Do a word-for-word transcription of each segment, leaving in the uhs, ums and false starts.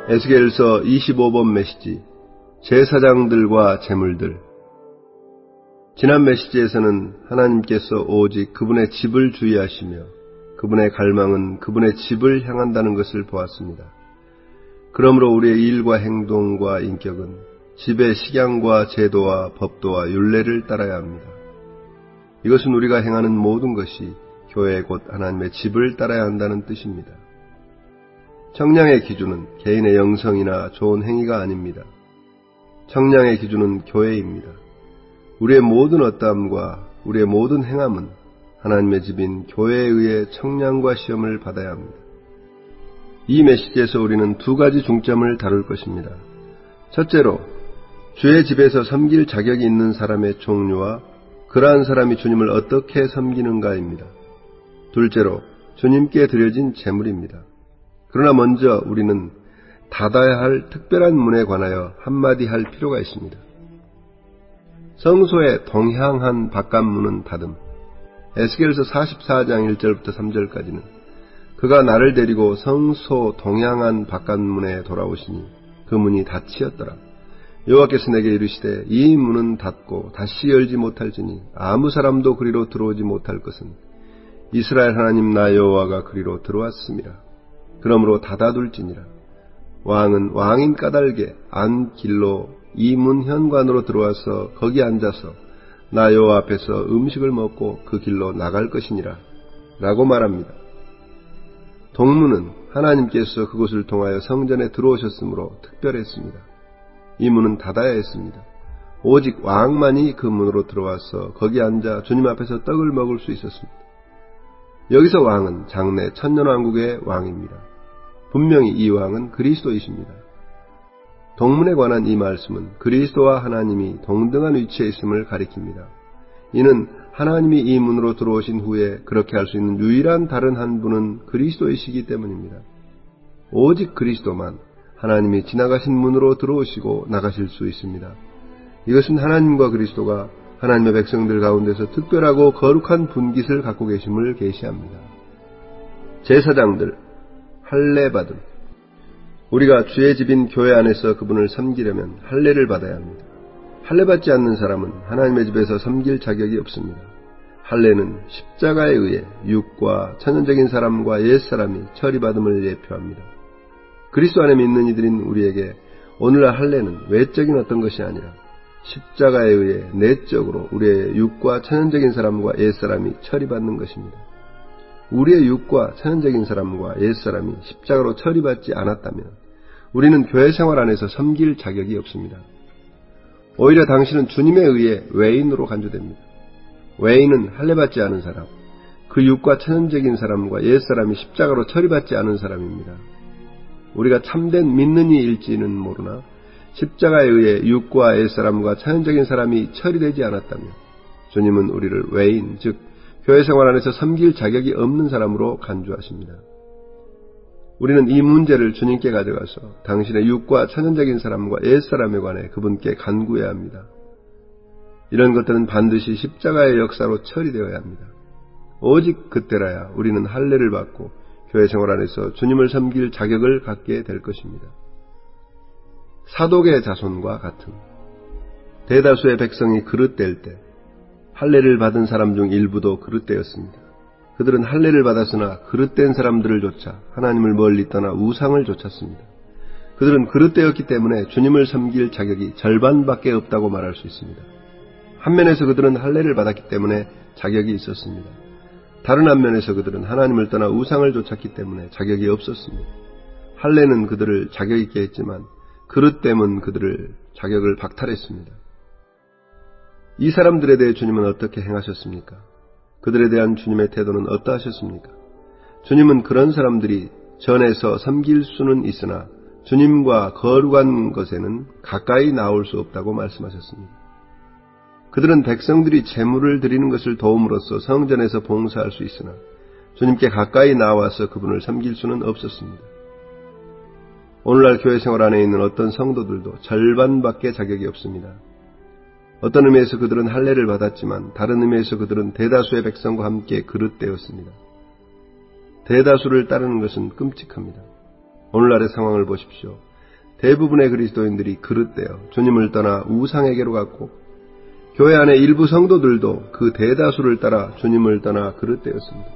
에스겔서 이십오 번 메시지, 제사장들과 제물들. 지난 메시지에서는 하나님께서 오직 그분의 집을 주의하시며 그분의 갈망은 그분의 집을 향한다는 것을 보았습니다. 그러므로 우리의 일과 행동과 인격은 집의 식양과 제도와 법도와 율례를 따라야 합니다. 이것은 우리가 행하는 모든 것이 교회 곧 하나님의 집을 따라야 한다는 뜻입니다. 청량의 기준은 개인의 영성이나 좋은 행위가 아닙니다. 청량의 기준은 교회입니다. 우리의 모든 어떠함과 우리의 모든 행함은 하나님의 집인 교회에 의해 청량과 시험을 받아야 합니다. 이 메시지에서 우리는 두 가지 중점을 다룰 것입니다. 첫째로, 주의 집에서 섬길 자격이 있는 사람의 종류와 그러한 사람이 주님을 어떻게 섬기는가입니다. 둘째로, 주님께 드려진 제물입니다. 그러나 먼저 우리는 닫아야 할 특별한 문에 관하여 한마디 할 필요가 있습니다. 성소의 동향한 바깥문은 닫음. 에스겔서 사십사 장 일 절부터 삼 절까지는 그가 나를 데리고 성소 동향한 바깥문에 돌아오시니 그 문이 닫히었더라. 여호와께서 내게 이르시되 이 문은 닫고 다시 열지 못할지니 아무 사람도 그리로 들어오지 못할 것은 이스라엘 하나님 나 여호와가 그리로 들어왔음이라. 그러므로 닫아둘지니라. 왕은 왕인 까닭에 안 길로 이 문 현관으로 들어와서 거기 앉아서 나 여호와 앞에서 음식을 먹고 그 길로 나갈 것이니라 라고 말합니다. 동문은 하나님께서 그곳을 통하여 성전에 들어오셨으므로 특별했습니다. 이 문은 닫아야 했습니다. 오직 왕만이 그 문으로 들어와서 거기 앉아 주님 앞에서 떡을 먹을 수 있었습니다. 여기서 왕은 장래 천년왕국의 왕입니다. 분명히 이 왕은 그리스도이십니다. 동문에 관한 이 말씀은 그리스도와 하나님이 동등한 위치에 있음을 가리킵니다. 이는 하나님이 이 문으로 들어오신 후에 그렇게 할 수 있는 유일한 다른 한 분은 그리스도이시기 때문입니다. 오직 그리스도만 하나님이 지나가신 문으로 들어오시고 나가실 수 있습니다. 이것은 하나님과 그리스도가 하나님의 백성들 가운데서 특별하고 거룩한 분깃을 갖고 계심을 계시합니다. 제사장들, 할례받음. 우리가 주의 집인 교회 안에서 그분을 섬기려면 할례를 받아야 합니다. 할례받지 않는 사람은 하나님의 집에서 섬길 자격이 없습니다. 할례는 십자가에 의해 육과 천연적인 사람과 옛사람이 처리받음을 예표합니다. 그리스도 안에 믿는 이들인 우리에게 오늘날 할례는 외적인 어떤 것이 아니라 십자가에 의해 내적으로 우리의 육과 천연적인 사람과 옛사람이 처리받는 것입니다. 우리의 육과 천연적인 사람과 옛사람이 십자가로 처리받지 않았다면 우리는 교회 생활 안에서 섬길 자격이 없습니다. 오히려 당신은 주님에 의해 외인으로 간주됩니다. 외인은 할례받지 않은 사람, 그 육과 천연적인 사람과 옛사람이 십자가로 처리받지 않은 사람입니다. 우리가 참된 믿는 이일지는 모르나 십자가에 의해 육과 옛사람과 천연적인 사람이 처리되지 않았다면 주님은 우리를 외인, 즉 교회 생활 안에서 섬길 자격이 없는 사람으로 간주하십니다. 우리는 이 문제를 주님께 가져가서 당신의 육과 천연적인 사람과 옛사람에 관해 그분께 간구해야 합니다. 이런 것들은 반드시 십자가의 역사로 처리되어야 합니다. 오직 그때라야 우리는 할례를 받고 교회 생활 안에서 주님을 섬길 자격을 갖게 될 것입니다. 사독의 자손과 같은 대다수의 백성이 그릇될 때 할례를 받은 사람 중 일부도 그릇되었습니다. 그들은 할례를 받았으나 그릇된 사람들을 쫓아 하나님을 멀리 떠나 우상을 쫓았습니다. 그들은 그릇되었기 때문에 주님을 섬길 자격이 절반밖에 없다고 말할 수 있습니다. 한 면에서 그들은 할례를 받았기 때문에 자격이 있었습니다. 다른 한 면에서 그들은 하나님을 떠나 우상을 쫓았기 때문에 자격이 없었습니다. 할례는 그들을 자격 있게 했지만 그릇됨은 그들을 자격을 박탈했습니다. 이 사람들에 대해 주님은 어떻게 행하셨습니까? 그들에 대한 주님의 태도는 어떠하셨습니까? 주님은 그런 사람들이 전에서 섬길 수는 있으나 주님과 거룩한 것에는 가까이 나올 수 없다고 말씀하셨습니다. 그들은 백성들이 제물을 드리는 것을 도움으로써 성전에서 봉사할 수 있으나 주님께 가까이 나와서 그분을 섬길 수는 없었습니다. 오늘날 교회 생활 안에 있는 어떤 성도들도 절반밖에 자격이 없습니다. 어떤 의미에서 그들은 할례를 받았지만 다른 의미에서 그들은 대다수의 백성과 함께 그릇되었습니다. 대다수를 따르는 것은 끔찍합니다. 오늘날의 상황을 보십시오. 대부분의 그리스도인들이 그릇되어 주님을 떠나 우상에게로 갔고 교회 안의 일부 성도들도 그 대다수를 따라 주님을 떠나 그릇되었습니다.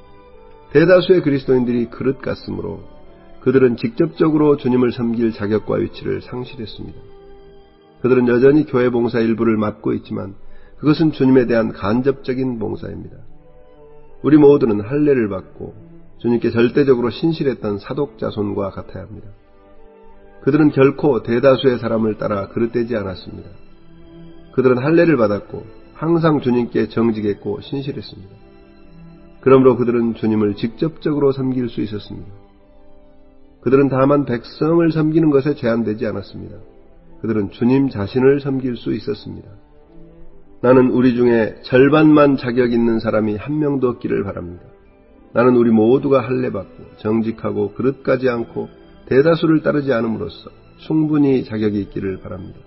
대다수의 그리스도인들이 그릇 같으므로 그들은 직접적으로 주님을 섬길 자격과 위치를 상실했습니다. 그들은 여전히 교회 봉사 일부를 맡고 있지만 그것은 주님에 대한 간접적인 봉사입니다. 우리 모두는 할례를 받고 주님께 절대적으로 신실했던 사독 자손과 같아야 합니다. 그들은 결코 대다수의 사람을 따라 그릇되지 않았습니다. 그들은 할례를 받았고 항상 주님께 정직했고 신실했습니다. 그러므로 그들은 주님을 직접적으로 섬길 수 있었습니다. 그들은 다만 백성을 섬기는 것에 제한되지 않았습니다. 그들은 주님 자신을 섬길 수 있었습니다. 나는 우리 중에 절반만 자격 있는 사람이 한 명도 없기를 바랍니다. 나는 우리 모두가 할례받고 정직하고 그릇가지 않고 대다수를 따르지 않음으로써 충분히 자격이 있기를 바랍니다.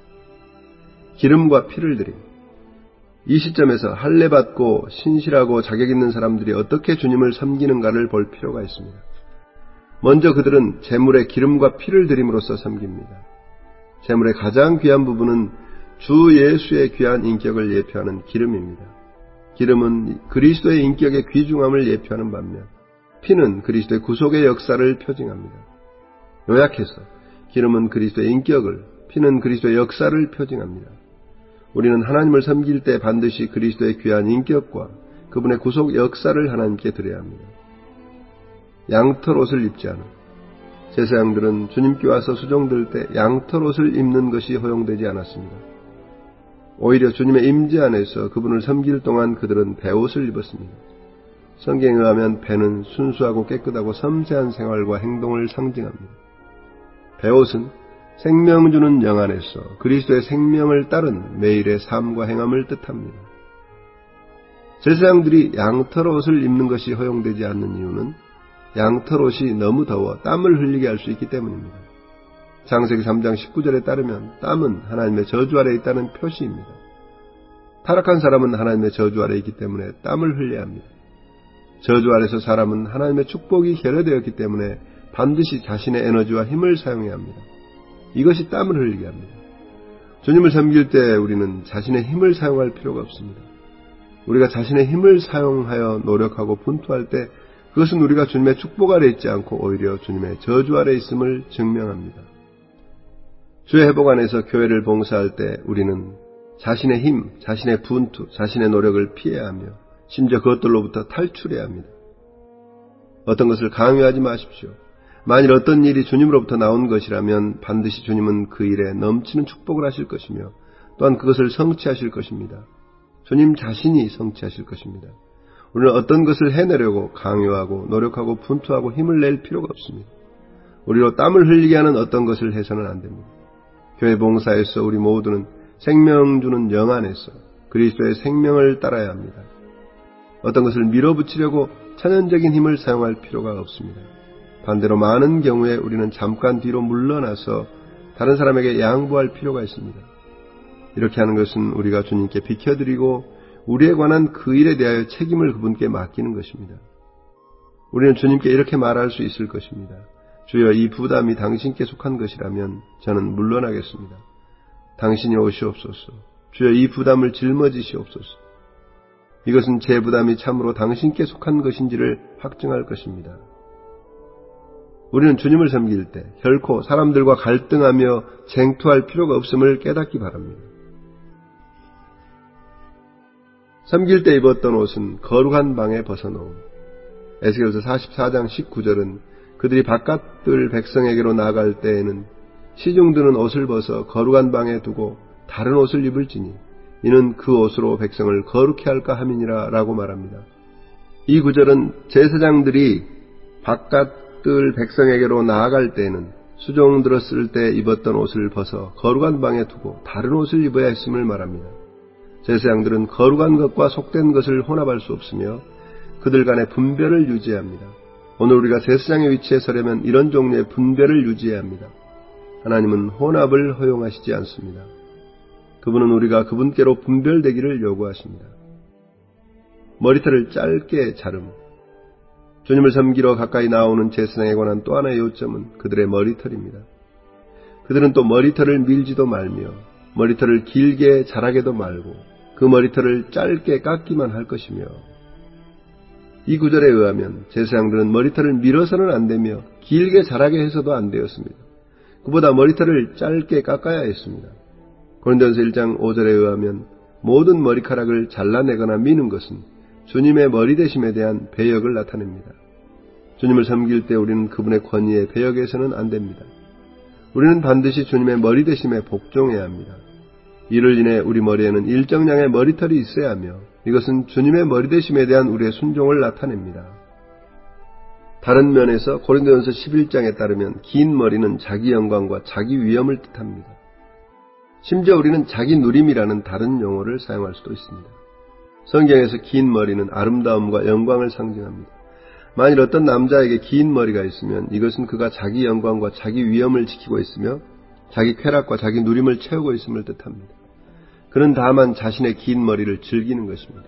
기름과 피를 드림. 이 시점에서 할례받고 신실하고 자격 있는 사람들이 어떻게 주님을 섬기는가를 볼 필요가 있습니다. 먼저 그들은 제물에 기름과 피를 드림으로써 섬깁니다. 제물의 가장 귀한 부분은 주 예수의 귀한 인격을 예표하는 기름입니다. 기름은 그리스도의 인격의 귀중함을 예표하는 반면 피는 그리스도의 구속의 역사를 표징합니다. 요약해서 기름은 그리스도의 인격을, 피는 그리스도의 역사를 표징합니다. 우리는 하나님을 섬길 때 반드시 그리스도의 귀한 인격과 그분의 구속 역사를 하나님께 드려야 합니다. 양털 옷을 입지 않은 제사장들은 주님께 와서 수종들 때 양털 옷을 입는 것이 허용되지 않았습니다. 오히려 주님의 임재 안에서 그분을 섬길 동안 그들은 베옷을 입었습니다. 성경에 의하면 베는 순수하고 깨끗하고 섬세한 생활과 행동을 상징합니다. 베옷은 생명 주는 영 안에서 그리스도의 생명을 따른 매일의 삶과 행함을 뜻합니다. 제사장들이 양털 옷을 입는 것이 허용되지 않는 이유는 양털 옷이 너무 더워 땀을 흘리게 할 수 있기 때문입니다. 창세기 삼 장 십구 절에 따르면 땀은 하나님의 저주 아래 있다는 표시입니다. 타락한 사람은 하나님의 저주 아래 있기 때문에 땀을 흘려야 합니다. 저주 아래서 사람은 하나님의 축복이 결여되었기 때문에 반드시 자신의 에너지와 힘을 사용해야 합니다. 이것이 땀을 흘리게 합니다. 주님을 섬길 때 우리는 자신의 힘을 사용할 필요가 없습니다. 우리가 자신의 힘을 사용하여 노력하고 분투할 때 그것은 우리가 주님의 축복 아래 있지 않고 오히려 주님의 저주 아래 있음을 증명합니다. 주의 회복 안에서 교회를 봉사할 때 우리는 자신의 힘, 자신의 분투, 자신의 노력을 피해야 하며 심지어 그것들로부터 탈출해야 합니다. 어떤 것을 강요하지 마십시오. 만일 어떤 일이 주님으로부터 나온 것이라면 반드시 주님은 그 일에 넘치는 축복을 하실 것이며 또한 그것을 성취하실 것입니다. 주님 자신이 성취하실 것입니다. 우리는 어떤 것을 해내려고 강요하고 노력하고 분투하고 힘을 낼 필요가 없습니다. 우리로 땀을 흘리게 하는 어떤 것을 해서는 안 됩니다. 교회 봉사에서 우리 모두는 생명 주는 영 안에서 그리스도의 생명을 따라야 합니다. 어떤 것을 밀어붙이려고 천연적인 힘을 사용할 필요가 없습니다. 반대로 많은 경우에 우리는 잠깐 뒤로 물러나서 다른 사람에게 양보할 필요가 있습니다. 이렇게 하는 것은 우리가 주님께 비켜드리고 우리에 관한 그 일에 대하여 책임을 그분께 맡기는 것입니다. 우리는 주님께 이렇게 말할 수 있을 것입니다. 주여, 이 부담이 당신께 속한 것이라면 저는 물러나겠습니다. 당신이 오시옵소서. 주여, 이 부담을 짊어지시옵소서. 이것은 제 부담이 참으로 당신께 속한 것인지를 확증할 것입니다. 우리는 주님을 섬길 때 결코 사람들과 갈등하며 쟁투할 필요가 없음을 깨닫기 바랍니다. 섬길 때 입었던 옷은 거룩한 방에 벗어놓음. 에스겔서 사십사 장 십구 절은 그들이 바깥들 백성에게로 나갈 때에는 시중드는 옷을 벗어 거룩한 방에 두고 다른 옷을 입을지니 이는 그 옷으로 백성을 거룩히 할까 함이니라 라고 말합니다. 이 구절은 제사장들이 바깥들 백성에게로 나아갈 때에는 수종 들었을 때 입었던 옷을 벗어 거룩한 방에 두고 다른 옷을 입어야 했음을 말합니다. 제사장들은 거룩한 것과 속된 것을 혼합할 수 없으며 그들 간의 분별을 유지해야 합니다. 오늘 우리가 제사장의 위치에 서려면 이런 종류의 분별을 유지해야 합니다. 하나님은 혼합을 허용하시지 않습니다. 그분은 우리가 그분께로 분별되기를 요구하십니다. 머리털을 짧게 자름. 주님을 섬기러 가까이 나오는 제사장에 관한 또 하나의 요점은 그들의 머리털입니다. 그들은 또 머리털을 밀지도 말며 머리털을 길게 자라게도 말고 그 머리털을 짧게 깎기만 할 것이며, 이 구절에 의하면 제사장들은 머리털을 밀어서는 안 되며 길게 자라게 해서도 안 되었습니다. 그보다 머리털을 짧게 깎아야 했습니다. 고린도전서 일 장 오 절에 의하면 모든 머리카락을 잘라내거나 미는 것은 주님의 머리 되심에 대한 배역을 나타냅니다. 주님을 섬길 때 우리는 그분의 권위에 배역해서는 안 됩니다. 우리는 반드시 주님의 머리 되심에 복종해야 합니다. 이를 인해 우리 머리에는 일정량의 머리털이 있어야 하며 이것은 주님의 머리 되심에 대한 우리의 순종을 나타냅니다. 다른 면에서 고린도전서 십일 장에 따르면 긴 머리는 자기 영광과 자기 위엄을 뜻합니다. 심지어 우리는 자기 누림이라는 다른 용어를 사용할 수도 있습니다. 성경에서 긴 머리는 아름다움과 영광을 상징합니다. 만일 어떤 남자에게 긴 머리가 있으면 이것은 그가 자기 영광과 자기 위엄을 지키고 있으며 자기 쾌락과 자기 누림을 채우고 있음을 뜻합니다. 그는 다만 자신의 긴 머리를 즐기는 것입니다.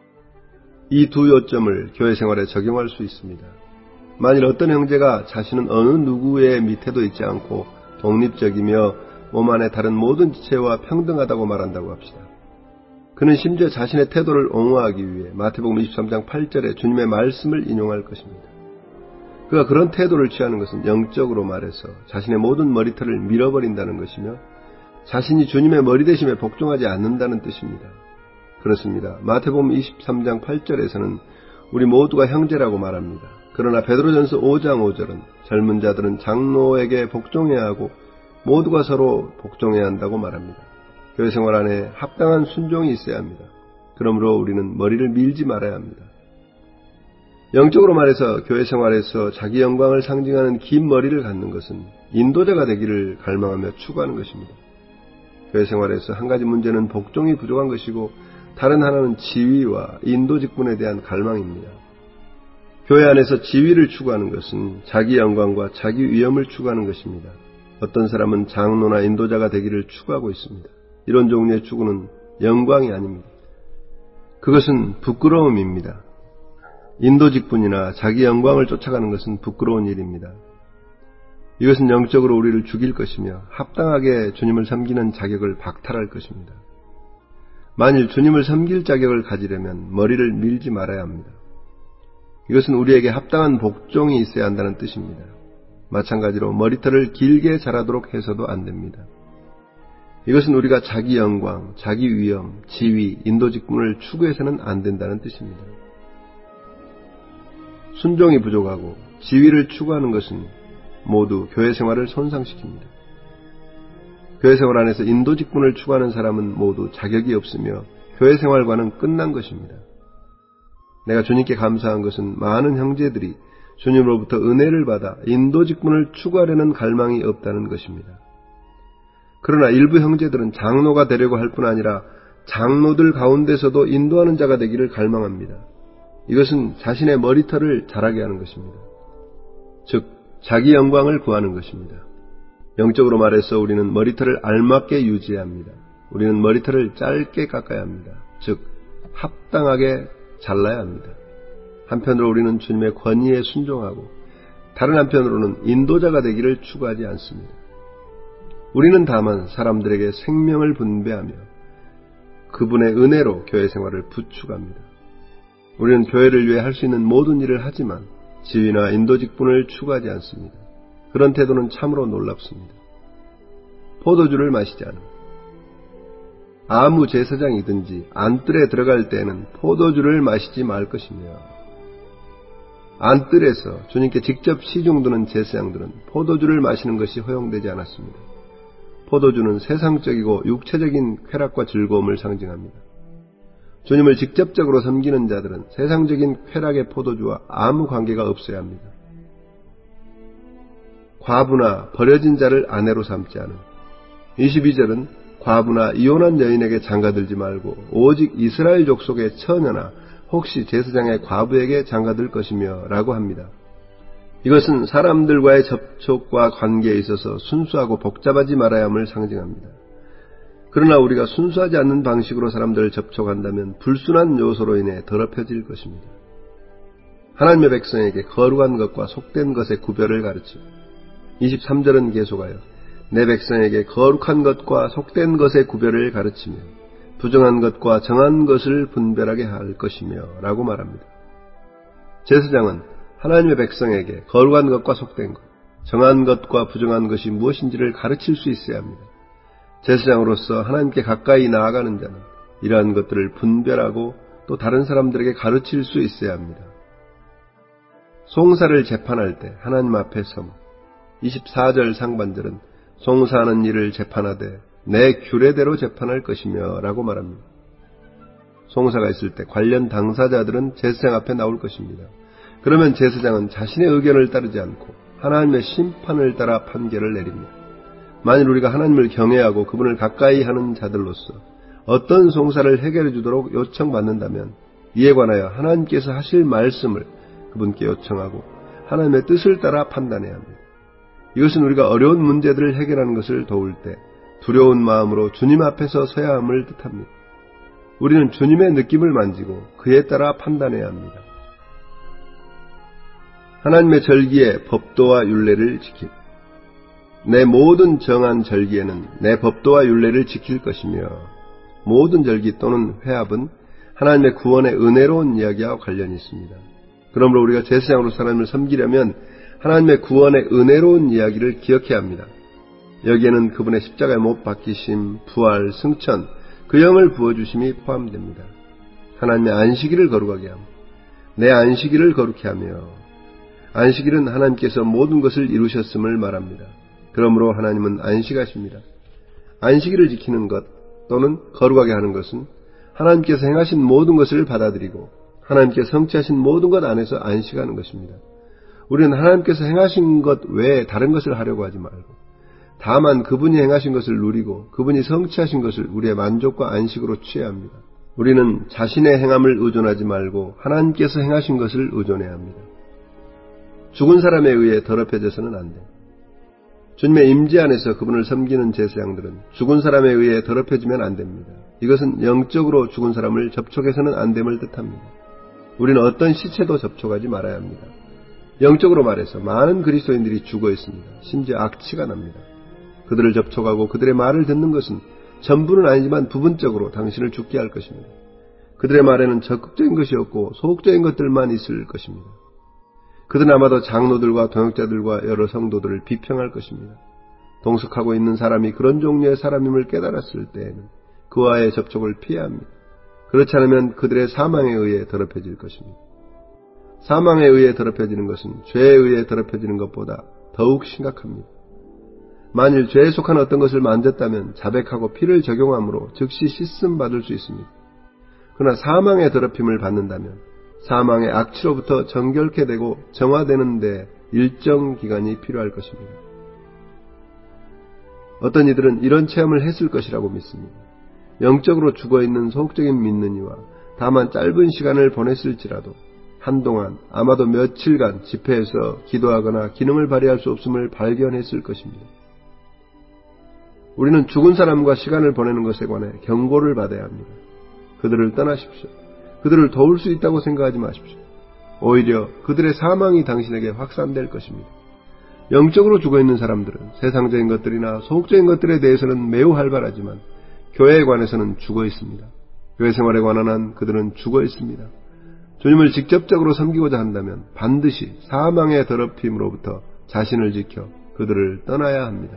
이 두 요점을 교회 생활에 적용할 수 있습니다. 만일 어떤 형제가 자신은 어느 누구의 밑에도 있지 않고 독립적이며 몸 안에 다른 모든 지체와 평등하다고 말한다고 합시다. 그는 심지어 자신의 태도를 옹호하기 위해 마태복음 이십삼 장 팔 절에 주님의 말씀을 인용할 것입니다. 그가 그런 태도를 취하는 것은 영적으로 말해서 자신의 모든 머리털을 밀어버린다는 것이며 자신이 주님의 머리 되심에 복종하지 않는다는 뜻입니다. 그렇습니다. 마태복음 이십삼 장 팔 절에서는 우리 모두가 형제라고 말합니다. 그러나 베드로전서 오 장 오 절은 젊은 자들은 장로에게 복종해야 하고 모두가 서로 복종해야 한다고 말합니다. 교회 생활 안에 합당한 순종이 있어야 합니다. 그러므로 우리는 머리를 밀지 말아야 합니다. 영적으로 말해서 교회 생활에서 자기 영광을 상징하는 긴 머리를 갖는 것은 인도자가 되기를 갈망하며 추구하는 것입니다. 교회 생활에서 한 가지 문제는 복종이 부족한 것이고 다른 하나는 지위와 인도 직분에 대한 갈망입니다. 교회 안에서 지위를 추구하는 것은 자기 영광과 자기 위엄을 추구하는 것입니다. 어떤 사람은 장로나 인도자가 되기를 추구하고 있습니다. 이런 종류의 추구는 영광이 아닙니다. 그것은 부끄러움입니다. 인도 직분이나 자기 영광을 쫓아가는 것은 부끄러운 일입니다. 이것은 영적으로 우리를 죽일 것이며 합당하게 주님을 섬기는 자격을 박탈할 것입니다. 만일 주님을 섬길 자격을 가지려면 머리를 밀지 말아야 합니다. 이것은 우리에게 합당한 복종이 있어야 한다는 뜻입니다. 마찬가지로 머리털을 길게 자라도록 해서도 안 됩니다. 이것은 우리가 자기 영광, 자기 위엄, 지위, 인도 직분을 추구해서는 안 된다는 뜻입니다. 순종이 부족하고 지위를 추구하는 것은 모두 교회 생활을 손상시킵니다. 교회 생활 안에서 인도 직분을 추구하는 사람은 모두 자격이 없으며 교회 생활과는 끝난 것입니다. 내가 주님께 감사한 것은 많은 형제들이 주님으로부터 은혜를 받아 인도 직분을 추구하려는 갈망이 없다는 것입니다. 그러나 일부 형제들은 장로가 되려고 할 뿐 아니라 장로들 가운데서도 인도하는 자가 되기를 갈망합니다. 이것은 자신의 머리털을 자라게 하는 것입니다. 즉 자기 영광을 구하는 것입니다. 영적으로 말해서 우리는 머리털을 알맞게 유지해야 합니다. 우리는 머리털을 짧게 깎아야 합니다. 즉 합당하게 잘라야 합니다. 한편으로 우리는 주님의 권위에 순종하고 다른 한편으로는 인도자가 되기를 추구하지 않습니다. 우리는 다만 사람들에게 생명을 분배하며 그분의 은혜로 교회 생활을 부축합니다. 우리는 교회를 위해 할 수 있는 모든 일을 하지만 지위나 인도 직분을 추구하지 않습니다. 그런 태도는 참으로 놀랍습니다. 포도주를 마시지 않음. 아무 제사장이든지 안뜰에 들어갈 때에는 포도주를 마시지 말 것이며 안뜰에서 주님께 직접 시중드는 제사장들은 포도주를 마시는 것이 허용되지 않았습니다. 포도주는 세상적이고 육체적인 쾌락과 즐거움을 상징합니다. 주님을 직접적으로 섬기는 자들은 세상적인 쾌락의 포도주와 아무 관계가 없어야 합니다. 과부나 버려진 자를 아내로 삼지 않음. 이십이 절은 과부나 이혼한 여인에게 장가들지 말고 오직 이스라엘 족속의 처녀나 혹시 제사장의 과부에게 장가들 것이며 라고 합니다. 이것은 사람들과의 접촉과 관계에 있어서 순수하고 복잡하지 말아야 함을 상징합니다. 그러나 우리가 순수하지 않는 방식으로 사람들을 접촉한다면 불순한 요소로 인해 더럽혀질 것입니다. 하나님의 백성에게 거룩한 것과 속된 것의 구별을 가르치고 이십삼 절은 계속하여 내 백성에게 거룩한 것과 속된 것의 구별을 가르치며 부정한 것과 정한 것을 분별하게 할 것이며 라고 말합니다. 제사장은 하나님의 백성에게 거룩한 것과 속된 것, 정한 것과 부정한 것이 무엇인지를 가르칠 수 있어야 합니다. 제사장으로서 하나님께 가까이 나아가는 자는 이러한 것들을 분별하고 또 다른 사람들에게 가르칠 수 있어야 합니다. 송사를 재판할 때 하나님 앞에 섬 이십사 절 상반절은 송사하는 일을 재판하되 내 규례대로 재판할 것이며 라고 말합니다. 송사가 있을 때 관련 당사자들은 제사장 앞에 나올 것입니다. 그러면 제사장은 자신의 의견을 따르지 않고 하나님의 심판을 따라 판결을 내립니다. 만일 우리가 하나님을 경외하고 그분을 가까이 하는 자들로서 어떤 송사를 해결해 주도록 요청받는다면 이에 관하여 하나님께서 하실 말씀을 그분께 요청하고 하나님의 뜻을 따라 판단해야 합니다. 이것은 우리가 어려운 문제들을 해결하는 것을 도울 때 두려운 마음으로 주님 앞에서 서야 함을 뜻합니다. 우리는 주님의 느낌을 만지고 그에 따라 판단해야 합니다. 하나님의 절기에 법도와 율례를 지킴. 내 모든 정한 절기에는 내 법도와 율례를 지킬 것이며 모든 절기 또는 회합은 하나님의 구원의 은혜로운 이야기와 관련이 있습니다. 그러므로 우리가 제사장으로 하나님을 섬기려면 하나님의 구원의 은혜로운 이야기를 기억해야 합니다. 여기에는 그분의 십자가에 못 박히심, 부활, 승천, 그 영을 부어주심이 포함됩니다. 하나님의 안식일을 거룩하게 함, 내 안식일을 거룩해 하며 안식일은 하나님께서 모든 것을 이루셨음을 말합니다. 그러므로 하나님은 안식하십니다. 안식일을 지키는 것 또는 거룩하게 하는 것은 하나님께서 행하신 모든 것을 받아들이고 하나님께서 성취하신 모든 것 안에서 안식하는 것입니다. 우리는 하나님께서 행하신 것 외에 다른 것을 하려고 하지 말고 다만 그분이 행하신 것을 누리고 그분이 성취하신 것을 우리의 만족과 안식으로 취해야 합니다. 우리는 자신의 행함을 의존하지 말고 하나님께서 행하신 것을 의존해야 합니다. 죽은 사람에 의해 더럽혀져서는 안 돼. 주님의 임재 안에서 그분을 섬기는 제사장들은 죽은 사람에 의해 더럽혀지면 안 됩니다. 이것은 영적으로 죽은 사람을 접촉해서는 안 됨을 뜻합니다. 우리는 어떤 시체도 접촉하지 말아야 합니다. 영적으로 말해서 많은 그리스도인들이 죽어 있습니다. 심지어 악취가 납니다. 그들을 접촉하고 그들의 말을 듣는 것은 전부는 아니지만 부분적으로 당신을 죽게 할 것입니다. 그들의 말에는 적극적인 것이 없고 소극적인 것들만 있을 것입니다. 그들은 아마도 장로들과 동역자들과 여러 성도들을 비평할 것입니다. 동석하고 있는 사람이 그런 종류의 사람임을 깨달았을 때에는 그와의 접촉을 피해야 합니다. 그렇지 않으면 그들의 사망에 의해 더럽혀질 것입니다. 사망에 의해 더럽혀지는 것은 죄에 의해 더럽혀지는 것보다 더욱 심각합니다. 만일 죄에 속한 어떤 것을 만졌다면 자백하고 피를 적용함으로 즉시 씻음 받을 수 있습니다. 그러나 사망의 더럽힘을 받는다면 사망의 악취로부터 정결케 되고 정화되는 데 일정 기간이 필요할 것입니다. 어떤 이들은 이런 체험을 했을 것이라고 믿습니다. 영적으로 죽어있는 소극적인 믿는 이와 다만 짧은 시간을 보냈을지라도 한동안 아마도 며칠간 집회에서 기도하거나 기능을 발휘할 수 없음을 발견했을 것입니다. 우리는 죽은 사람과 시간을 보내는 것에 관해 경고를 받아야 합니다. 그들을 떠나십시오. 그들을 도울 수 있다고 생각하지 마십시오. 오히려 그들의 사망이 당신에게 확산될 것입니다. 영적으로 죽어있는 사람들은 세상적인 것들이나 소극적인 것들에 대해서는 매우 활발하지만 교회에 관해서는 죽어 있습니다. 교회 생활에 관한 한 그들은 죽어 있습니다. 주님을 직접적으로 섬기고자 한다면 반드시 사망의 더럽힘으로부터 자신을 지켜 그들을 떠나야 합니다.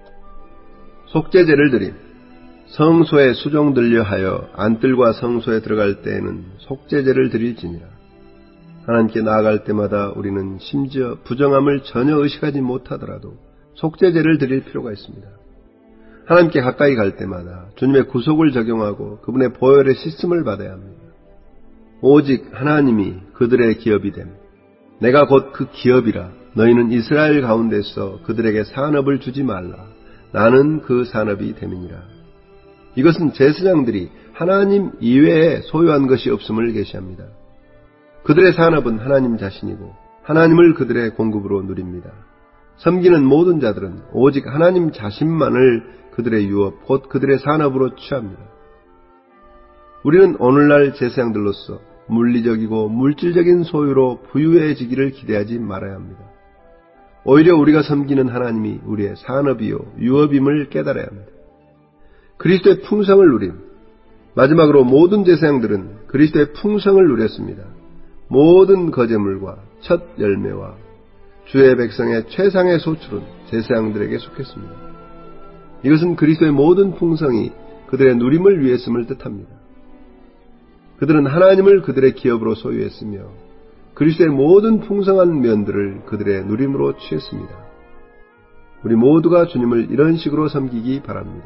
속죄제를 드림. 성소에 수종 들려 하여 안뜰과 성소에 들어갈 때에는 속죄제를 드릴지니라. 하나님께 나아갈 때마다 우리는 심지어 부정함을 전혀 의식하지 못하더라도 속죄제를 드릴 필요가 있습니다. 하나님께 가까이 갈 때마다 주님의 구속을 적용하고 그분의 보혈의 씻음을 받아야 합니다. 오직 하나님이 그들의 기업이 됨. 내가 곧 그 기업이라. 너희는 이스라엘 가운데서 그들에게 산업을 주지 말라. 나는 그 산업이 됨이니라. 이것은 제사장들이 하나님 이외에 소유한 것이 없음을 계시합니다. 그들의 산업은 하나님 자신이고 하나님을 그들의 공급으로 누립니다. 섬기는 모든 자들은 오직 하나님 자신만을 그들의 유업, 곧 그들의 산업으로 취합니다. 우리는 오늘날 제사장들로서 물리적이고 물질적인 소유로 부유해지기를 기대하지 말아야 합니다. 오히려 우리가 섬기는 하나님이 우리의 산업이요 유업임을 깨달아야 합니다. 그리스도의 풍성을 누림. 마지막으로 모든 제사장들은 그리스도의 풍성을 누렸습니다. 모든 거제물과 첫 열매와 주의 백성의 최상의 소출은 제사장들에게 속했습니다. 이것은 그리스도의 모든 풍성이 그들의 누림을 위했음을 뜻합니다. 그들은 하나님을 그들의 기업으로 소유했으며 그리스도의 모든 풍성한 면들을 그들의 누림으로 취했습니다. 우리 모두가 주님을 이런 식으로 섬기기 바랍니다.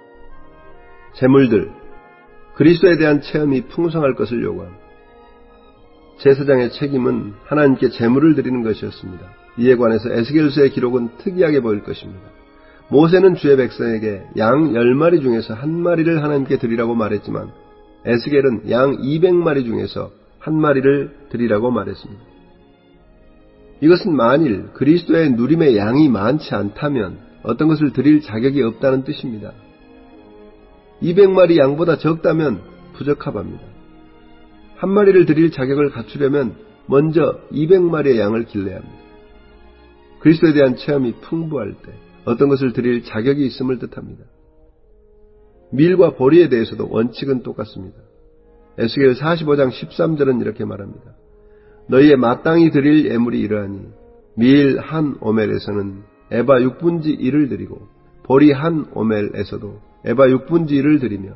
제물들, 그리스도에 대한 체험이 풍성할 것을 요구합니다. 제사장의 책임은 하나님께 제물을 드리는 것이었습니다. 이에 관해서 에스겔서의 기록은 특이하게 보일 것입니다. 모세는 주의 백성에게 양 열 마리 중에서 한 마리를 하나님께 드리라고 말했지만 에스겔은 양 이백 마리 중에서 한 마리를 드리라고 말했습니다. 이것은 만일 그리스도의 누림의 양이 많지 않다면 어떤 것을 드릴 자격이 없다는 뜻입니다. 이백 마리 양보다 적다면 부적합합니다. 한 마리를 드릴 자격을 갖추려면 먼저 이백 마리의 양을 길러야 합니다. 그리스도에 대한 체험이 풍부할 때 어떤 것을 드릴 자격이 있음을 뜻합니다. 밀과 보리에 대해서도 원칙은 똑같습니다. 에스겔 사십오 장 십삼 절은 이렇게 말합니다. 너희의 마땅히 드릴 예물이 이러하니 밀 한 오멜에서는 에바 육분지 일을 드리고 보리 한 오멜에서도 에바 육분지 일을 드리며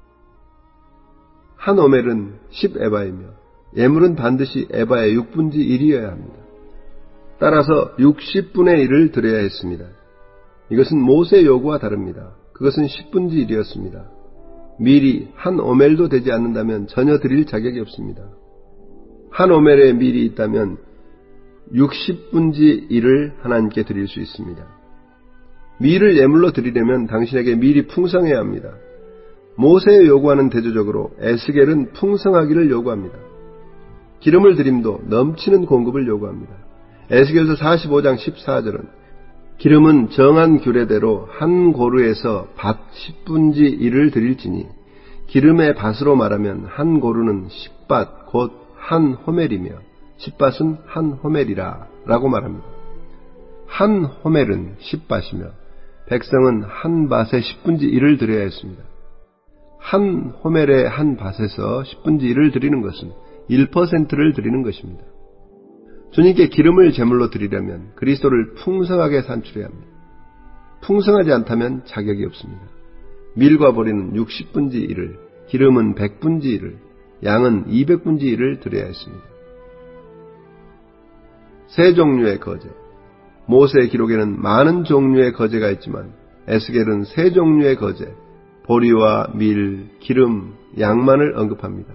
한 오멜은 십 에바이며 예물은 반드시 에바의 육분지 일이어야 합니다. 따라서 육십분의 일을 드려야 했습니다. 이것은 모세의 요구와 다릅니다. 그것은 십분지 일이었습니다. 밀이 한 오멜도 되지 않는다면 전혀 드릴 자격이 없습니다. 한 오멜의 밀이 있다면 육십분지 일을 하나님께 드릴 수 있습니다. 밀을 예물로 드리려면 당신에게 밀이 풍성해야 합니다. 모세의 요구하는 대조적으로 에스겔은 풍성하기를 요구합니다. 기름을 드림도 넘치는 공급을 요구합니다. 에스겔서 사십오 장 십사 절은 기름은 정한 규례대로 한 고루에서 밭 십분지 일을 드릴지니 기름의 밭으로 말하면 한 고루는 십밭 곧 한 호멜이며 십밭은 한 호멜이라 라고 말합니다. 한 호멜은 십밭이며 백성은 한 밭에 십분지 일을 드려야 했습니다. 한 호멜의 한 밭에서 십분지 일을 드리는 것은 일 퍼센트를 드리는 것입니다. 주님께 기름을 제물로 드리려면 그리스도를 풍성하게 산출해야 합니다. 풍성하지 않다면 자격이 없습니다. 밀과 보리는 육십분지 일을, 기름은 백분지 일을, 양은 이백분지 일을 드려야 했습니다. 세 종류의 거제. 모세의 기록에는 많은 종류의 거제가 있지만 에스겔은 세 종류의 거제, 보리와 밀, 기름, 양만을 언급합니다.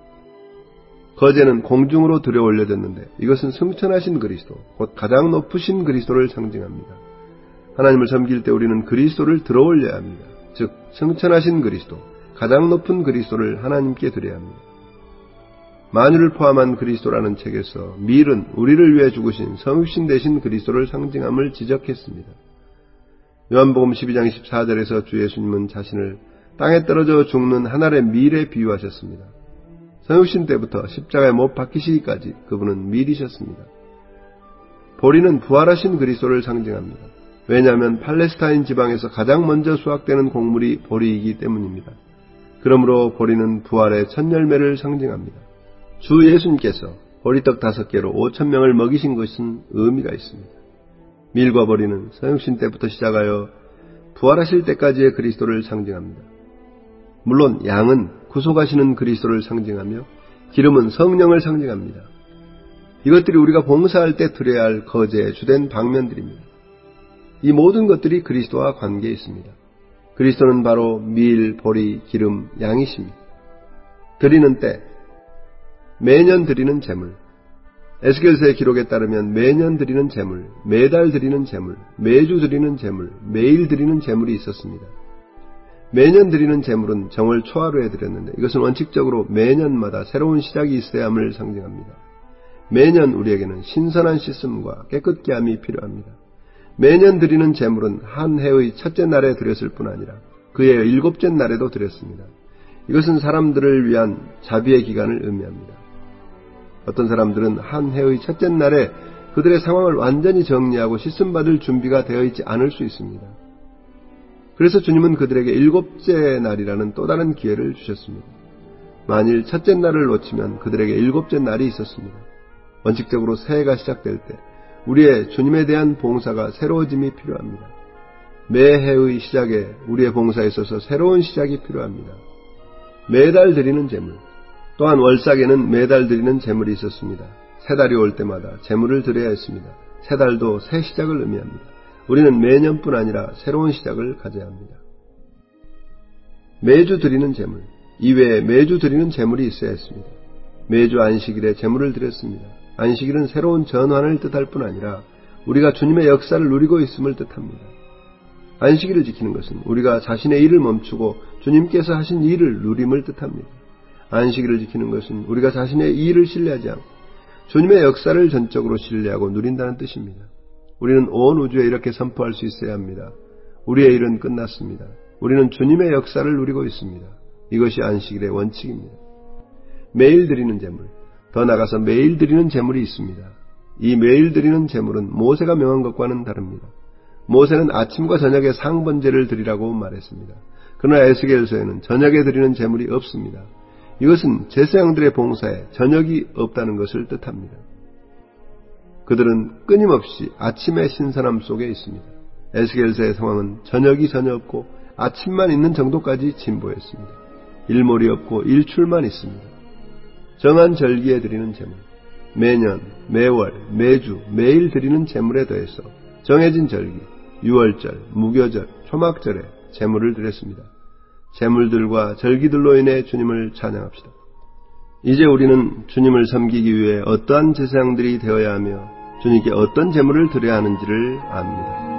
거제는 공중으로 들여 올려졌는데 이것은 승천하신 그리스도, 곧 가장 높으신 그리스도를 상징합니다. 하나님을 섬길 때 우리는 그리스도를 들어 올려야 합니다. 즉 승천하신 그리스도, 가장 높은 그리스도를 하나님께 드려야 합니다. 만유를 포함한 그리스도라는 책에서 밀은 우리를 위해 죽으신 성육신 되신 그리스도를 상징함을 지적했습니다. 요한복음 십이 장 십사 절에서 주 예수님은 자신을 땅에 떨어져 죽는 한 알의 밀에 비유하셨습니다. 성육신 때부터 십자가에 못 박히시기까지 그분은 밀이셨습니다. 보리는 부활하신 그리스도를 상징합니다. 왜냐하면 팔레스타인 지방에서 가장 먼저 수확되는 곡물이 보리이기 때문입니다. 그러므로 보리는 부활의 첫 열매를 상징합니다. 주 예수님께서 보리떡 다섯 개로 오천 명을 먹이신 것은 의미가 있습니다. 밀과 보리는 성육신 때부터 시작하여 부활하실 때까지의 그리스도를 상징합니다. 물론 양은 구속하시는 그리스도를 상징하며 기름은 성령을 상징합니다. 이것들이 우리가 봉사할 때 드려야 할 거제의 주된 방면들입니다. 이 모든 것들이 그리스도와 관계에 있습니다. 그리스도는 바로 밀, 보리, 기름, 양이십니다. 드리는 때 매년 드리는 제물, 에스겔서의 기록에 따르면 매년 드리는 제물, 매달 드리는 제물, 매주 드리는 제물, 매일 드리는 제물이 있었습니다. 매년 드리는 제물은 정월 초하루에 드렸는데 이것은 원칙적으로 매년마다 새로운 시작이 있어야 함을 상징합니다. 매년 우리에게는 신선한 씻음과 깨끗게 함이 필요합니다. 매년 드리는 제물은 한 해의 첫째 날에 드렸을 뿐 아니라 그의 일곱째 날에도 드렸습니다. 이것은 사람들을 위한 자비의 기간을 의미합니다. 어떤 사람들은 한 해의 첫째 날에 그들의 상황을 완전히 정리하고 씻음받을 준비가 되어 있지 않을 수 있습니다. 그래서 주님은 그들에게 일곱째 날이라는 또 다른 기회를 주셨습니다. 만일 첫째 날을 놓치면 그들에게 일곱째 날이 있었습니다. 원칙적으로 새해가 시작될 때 우리의 주님에 대한 봉사가 새로워짐이 필요합니다. 매해의 시작에 우리의 봉사에 있어서 새로운 시작이 필요합니다. 매달 드리는 제물, 또한 월삭에는 매달 드리는 제물이 있었습니다. 새 달이 올 때마다 제물을 드려야 했습니다. 새 달도 새 시작을 의미합니다. 우리는 매년뿐 아니라 새로운 시작을 가져야 합니다. 매주 드리는 제물, 이외에 매주 드리는 제물이 있어야 했습니다. 매주 안식일에 제물을 드렸습니다. 안식일은 새로운 전환을 뜻할 뿐 아니라 우리가 주님의 역사를 누리고 있음을 뜻합니다. 안식일을 지키는 것은 우리가 자신의 일을 멈추고 주님께서 하신 일을 누림을 뜻합니다. 안식일을 지키는 것은 우리가 자신의 일을 신뢰하지 않고 주님의 역사를 전적으로 신뢰하고 누린다는 뜻입니다. 우리는 온 우주에 이렇게 선포할 수 있어야 합니다. 우리의 일은 끝났습니다. 우리는 주님의 역사를 누리고 있습니다. 이것이 안식일의 원칙입니다. 매일 드리는 제물, 더 나아가서 매일 드리는 제물이 있습니다. 이 매일 드리는 제물은 모세가 명한 것과는 다릅니다. 모세는 아침과 저녁에 상번제를 드리라고 말했습니다. 그러나 에스겔서에는 저녁에 드리는 제물이 없습니다. 이것은 제사장들의 봉사에 저녁이 없다는 것을 뜻합니다. 그들은 끊임없이 아침의 신선함 속에 있습니다. 에스겔서의 상황은 저녁이 전혀 없고 아침만 있는 정도까지 진보했습니다. 일몰이 없고 일출만 있습니다. 정한 절기에 드리는 제물, 매년, 매월, 매주, 매일 드리는 제물에 더해서 정해진 절기, 유월절, 무교절, 초막절에 제물을 드렸습니다. 제물들과 절기들로 인해 주님을 찬양합시다. 이제 우리는 주님을 섬기기 위해 어떠한 제사장들이 되어야 하며 주님께 어떤 제물을 드려야 하는지를 압니다.